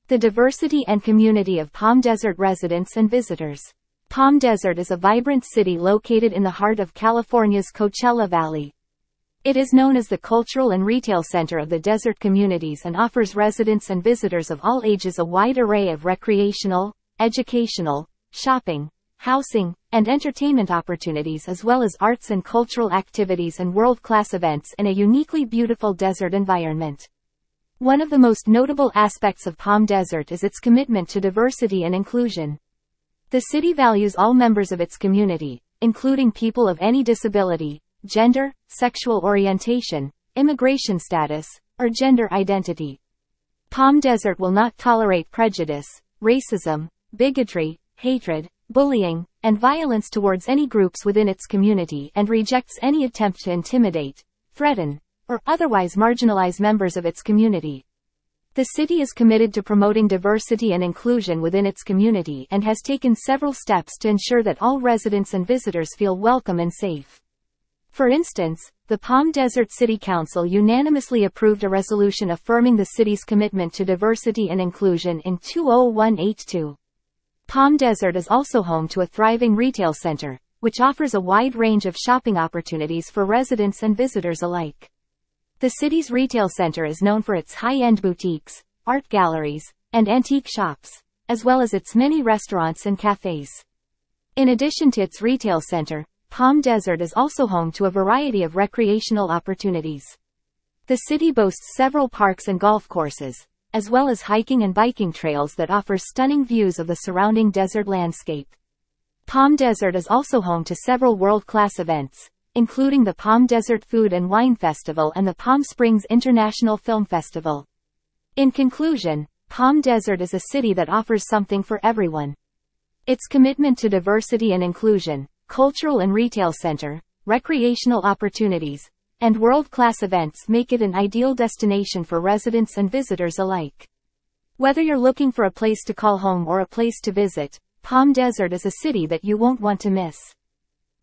The diversity and community of Palm Desert residents and visitors. Palm Desert is a vibrant city located in the heart of California's Coachella Valley. It is known as the cultural and retail center of the desert communities and offers residents and visitors of all ages a wide array of recreational, educational, shopping, housing, and entertainment opportunities, as well as arts and cultural activities and world-class events in a uniquely beautiful desert environment. One of the most notable aspects of Palm Desert is its commitment to diversity and inclusion. The city values all members of its community, including people of any disability, gender, sexual orientation, immigration status, or gender identity. Palm Desert will not tolerate prejudice, racism, bigotry, hatred, bullying, and violence towards any groups within its community and rejects any attempt to intimidate, threaten, or otherwise marginalize members of its community. The city is committed to promoting diversity and inclusion within its community and has taken several steps to ensure that all residents and visitors feel welcome and safe. For instance, the Palm Desert City Council unanimously approved a resolution affirming the city's commitment to diversity and inclusion in 2018. Palm Desert is also home to a thriving retail center, which offers a wide range of shopping opportunities for residents and visitors alike. The city's retail center is known for its high-end boutiques, art galleries, and antique shops, as well as its many restaurants and cafes. In addition to its retail center, Palm Desert is also home to a variety of recreational opportunities. The city boasts several parks and golf courses, as well as hiking and biking trails that offer stunning views of the surrounding desert landscape. Palm Desert is also home to several world-class events, including the Palm Desert Food and Wine Festival and the Palm Springs International Film Festival. In conclusion, Palm Desert is a city that offers something for everyone. Its commitment to diversity and inclusion, cultural and retail center, recreational opportunities, and world-class events make it an ideal destination for residents and visitors alike. Whether you're looking for a place to call home or a place to visit, Palm Desert is a city that you won't want to miss.